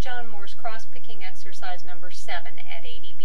John Moore's cross-picking exercise number 7 at 80